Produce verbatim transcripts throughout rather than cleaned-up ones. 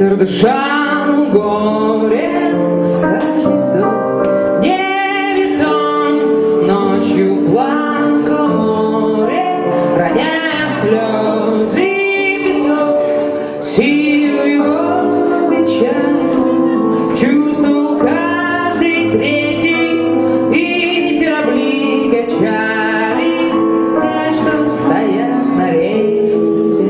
ветер дышал горе, каждый вздох невесом, ночью плакало море, роняя слезы песок. Силу его печаль чувствовал каждый третий, и корабли качались, те, что стоят на рейде.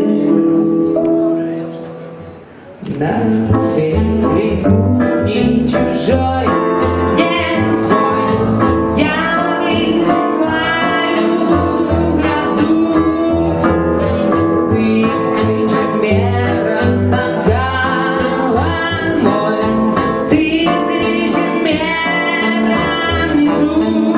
На берегу не чужой, не свой, я вызываю грозу. Тысяча метров над головой, тысяча метров внизу.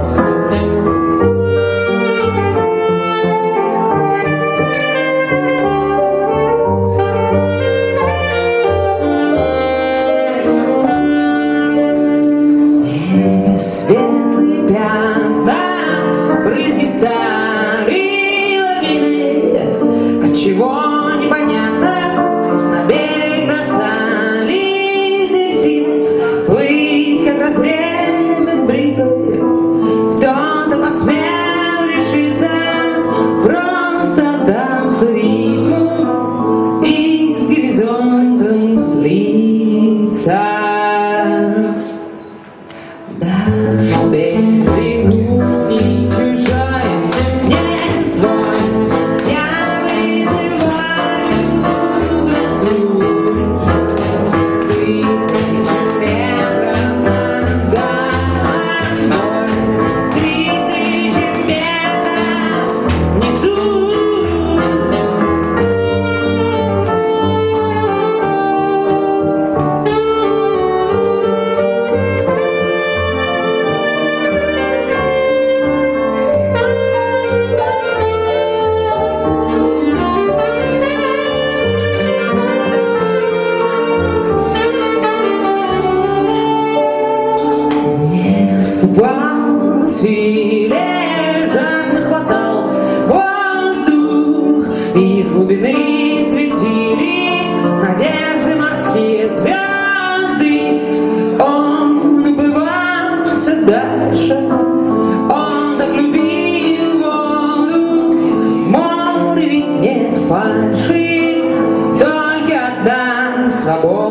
Светлые пятна, брызги стали лавины, отчего непонятно на берег бросались дельфины. Плыть, как разрезать бритвой, кто-то посмел решиться просто отдаться ритму и с горизонтом слиться. На берегу не чужой, не свой, я вызываю грозу. Тысяча метров над головой, тысяча метров внизу. Уступал силе, жадно хватал воздух, из глубины светили надежды морские звезды. Он уплывал все дальше, он так любил воду. В море ведь нет фальши, только одна свобода.